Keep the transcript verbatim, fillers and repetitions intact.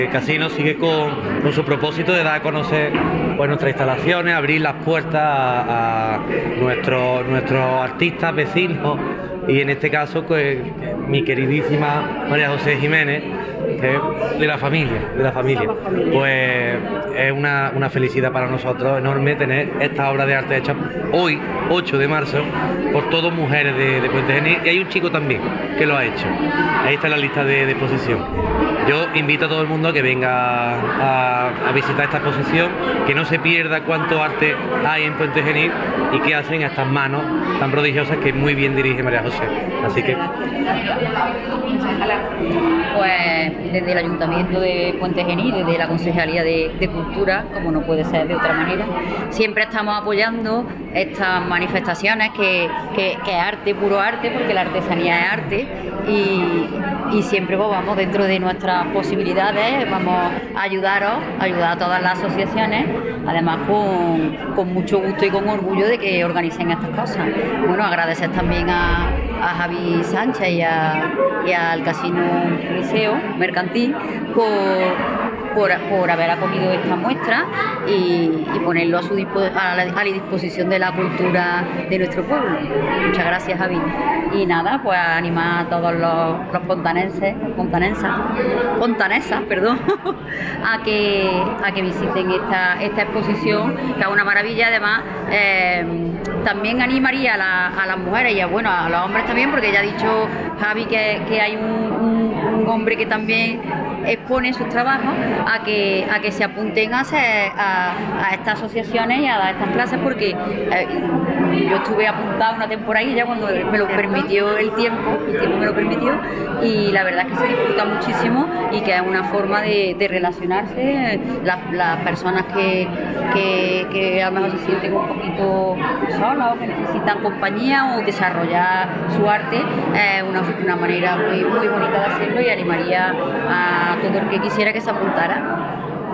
El casino sigue con, con su propósito de dar a conocer pues, nuestras instalaciones, abrir las puertas a, a nuestros, nuestros artistas vecinos y en este caso pues, mi queridísima María José Jiménez, que es de la familia, de la familia. Pues es una, una felicidad para nosotros enorme tener esta obra de arte hecha hoy, ocho de marzo, por todas mujeres de, de Puente Genil, y hay un chico también que lo ha hecho. Ahí está la lista de, de exposición. Yo invito a todo el mundo a que venga a, a visitar esta exposición, que no se pierda cuánto arte hay en Puente Genil y qué hacen estas manos tan prodigiosas que muy bien dirige María José. Así que... Pues desde el Ayuntamiento de Puente Genil, desde la Concejalía de, de Cultura, como no puede ser de otra manera, siempre estamos apoyando estas manifestaciones que, que, que es arte, puro arte, porque la artesanía es arte y, y siempre pues, vamos dentro de nuestras posibilidades, vamos a ayudaros, a ayudar a todas las asociaciones, además con, con mucho gusto y con orgullo de que organicen estas cosas. Bueno, agradecer también a, a Javi Sánchez y, a, y al Casino Liceo Mercantil por, por, por haber acogido esta muestra y, y ponerlo a, su dispo, a, la, a la disposición de la cultura de nuestro pueblo. Muchas gracias, Javi. Y nada, pues animar a todos los, los pontanenses, pontanensas, pontanesas, perdón, a que, a que visiten esta, esta exposición, que es una maravilla. Además, eh, también animaría a, la, a las mujeres y a, bueno, a los hombres también, porque ya ha dicho Javi que, que hay un, un, un hombre que también expone sus trabajos, a que, a que se apunten a, hacer, a, a estas asociaciones y a dar estas clases, porque eh, yo estuve apuntada una temporadilla cuando me lo permitió el tiempo, el tiempo me lo permitió, y la verdad es que se disfruta muchísimo y que es una forma de, de relacionarse. Las, las personas que, que, que a lo mejor se sienten un poquito solas o que necesitan compañía o desarrollar su arte, es una, una manera muy, muy bonita de hacerlo, y animaría a todo el que quisiera que se apuntara.